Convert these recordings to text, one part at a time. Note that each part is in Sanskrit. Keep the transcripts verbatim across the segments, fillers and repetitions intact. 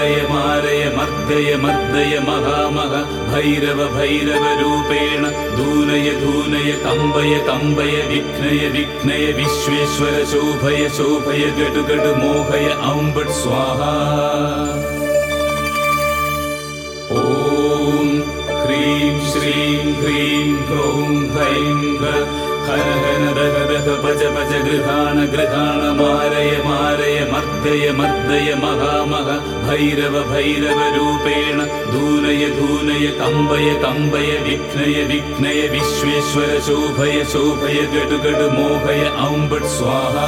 मारय मारय मर्दय मर्दय महामह भैरव भैरव रूपेण धूनय धूनय कंबय कंबय विघ्नय विघ्नय विश्वेश्वर शोभय शोभय गडु गडु मोहय औं बट् स्वाहा। ॐ ह्रीं श्रीं ह्रीं ह्रौं ह्रैं ह्रः हर हर रह रह भज भज गृहाण गृहाण मारय मारय मर्दय मर्दय महामह भैरव भैरव रूपेण धूनय धूनय कंबय कंबय विघ्नय विघ्नय विश्वेश्वर शोभय शोभय गडु गडु मोहय औं बट् स्वाहा।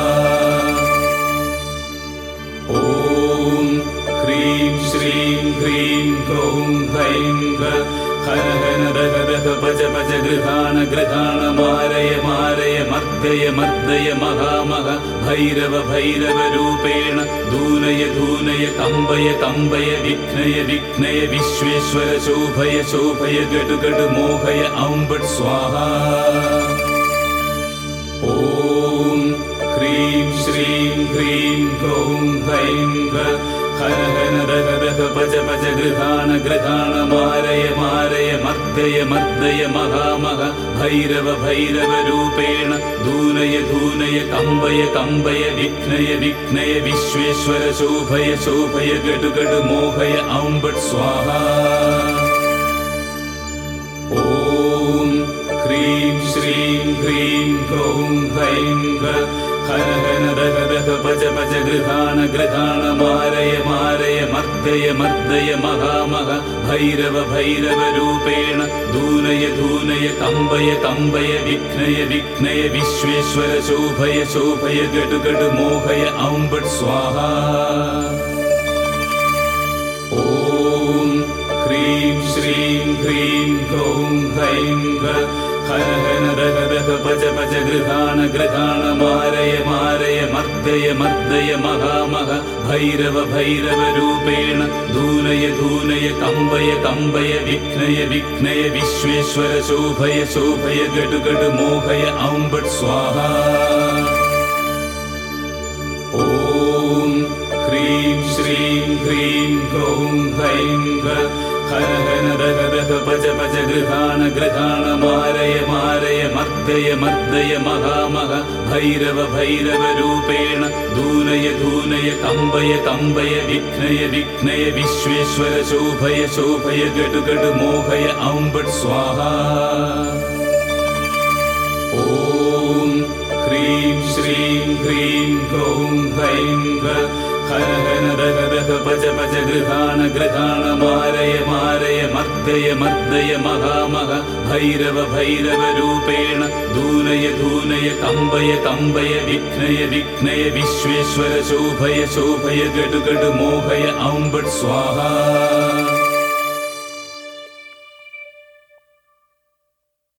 ॐ ह्रीं श्रीं ह्रीं ह्रौं ह्रैं ह्रः हर हर रह रह भज भज गृहाण गृहाण मारय मारय मर्दय मर्दय महामह भैरव भैरव रूपेण धूनय धूनय कंबय कंबय विघ्नय विघ्नय विश्वेश्वर शोभय शोभय गडु गडु मोहय औं बट् स्वाहा। ॐ ह्रीं श्रीं ह्रीं ह्रौं ह्रैं ह्रः हर हर रह रह भज भज गृहाण गृहाण मारय मारय मर्दय मर्दय महामह भैरव भैरव रूपेण धूनय धूनय कंबय कंबय विघ्नय विघ्नय विश्वेश्वर शोभय शोभय गडु गडु मोहय औं बट् स्वाहा। ॐ ह्रीं श्रीं ह्रीं ह्रौं ह्रैं ह्रः हर हर रह रह भज भज गृहाण गृहाण मारय मारय मर्दय मर्दय महामह भैरव भैरव रूपेण धूनय धूनय कंबय कंबय विघ्नय विघ्नय विश्वेश्वर शोभय शोभय गडु गडु मोहय औं बट् स्वाहा। ॐ ह्रीं श्रीं ह्रीं ह्रौं ह्रैं ह्रः हर हर रह रह भज भज गृहाण गृहाण मारय मारय मर्दय मर्दय महामह भैरव भैरव रूपेण धूनय धूनय कंबय कंबय विघ्नय विघ्नय विश्वेश्वर शोभय शोभय गडु गडु मोहय औं बट् स्वाहा। ॐ ह्रीं श्रीं ह्रीं ह्रौं ह्रैं ह्रः हर हर रह रह भज भज गृहाण गृहाण मारय मारय मर्दय मर्दय महामह भैरव भैरव रूपेण धूनय धूनय कंबय कंबय विघ्नय विघ्नय विश्वेश्वर शोभय शोभय गडु गडु मोहय औं बट् स्वाहा। ॐ ह्रीं श्रीं ह्रीं ह्रौं ह्रैं ह्रः हर हर रह रह भज भज गृहाण गृहाण मारय मारय मर्दय मर्दय महामह भैरव भैरव रूपेण धूनय धूनय कंबय कंबय विघ्नय विघ्नय विश्वेश्वर शोभय शोभय गडु गडु मोहय औं बट् स्वाहा।